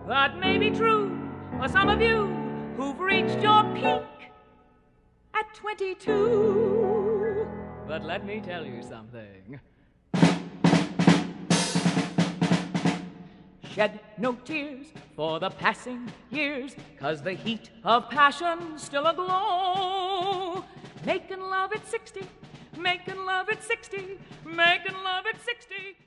That may be true for some of you who've reached your peak at 22. But let me tell you something. Shed no tears for the passing years, 'cause the heat of passion's still aglow. Making love at 60, making love at 60, making love at 60.